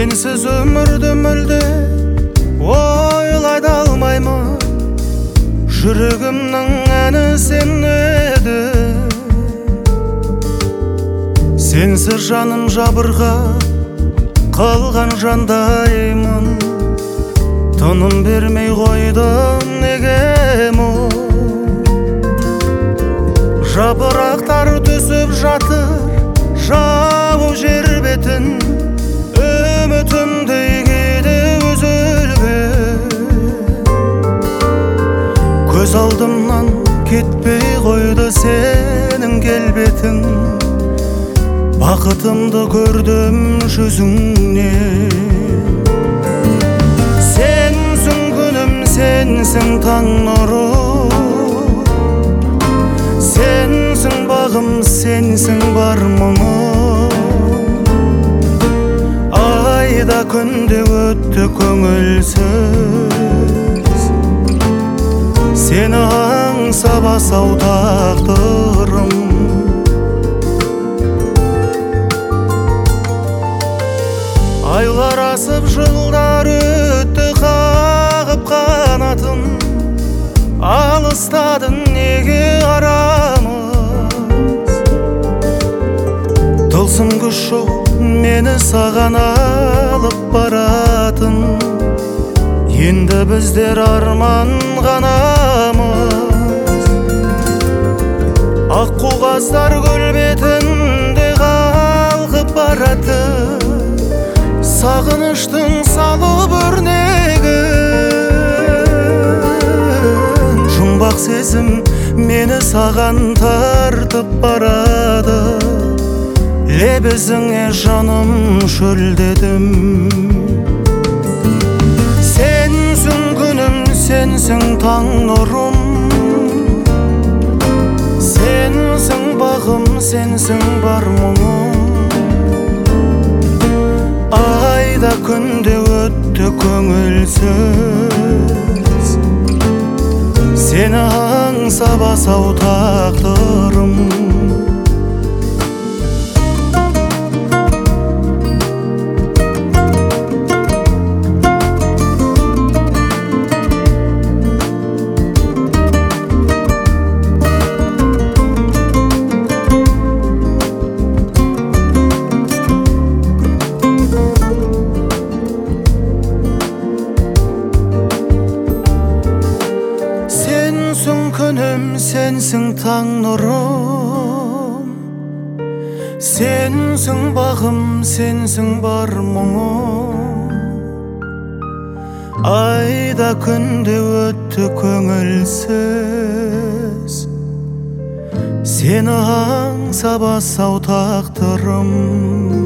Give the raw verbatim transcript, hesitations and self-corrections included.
Сенсіз өмірді мүлде ойлай да алмаймын. Жүрегімнің әні сен еді. Сенсіз жаным жабырға қалған жандаймын. Тыным бермей қойдым неге мұң? Жапырақтар түсіп жатыр жауып жер бетін. Үмітімдей кейде үзілген. Көз алдымнан кетпей қойды сенің келбетің. Бақытымды көрдім жүзіңнен. Сенсің күнім, сенсің таң нұрым. Сенсің бағым, сенсің бар мұңым. Айда күнде өтті көңілсіз. Сені аңсап асау тағдырым. Айлар асып жылдар өтті қағып қанатын. Алыстадың неге арамыз? Тылсым күш жоқ мені саған алып баратын. Енді біздер арман ғанамыз. Аққу қаздар көл бетінде қалқып барады. Сағыныштың салып өрнегін. Жұмбақ сезім мені саған тартып барады. Лебізіңе жаным шөлдедім. Сенсің күнім, сенсің таң нұрым. Сенсің бағым, сенсің бар мұңым. Айда күнде өтті көңілсіз. Сені аңсап асау тағдырым. Сенсің күнім, сенсің таң нұрым. Сенсің бағым, сенсің бар мұңым. Айда күнде өтті көңілсіз. Сені аңсап асау тағдырым.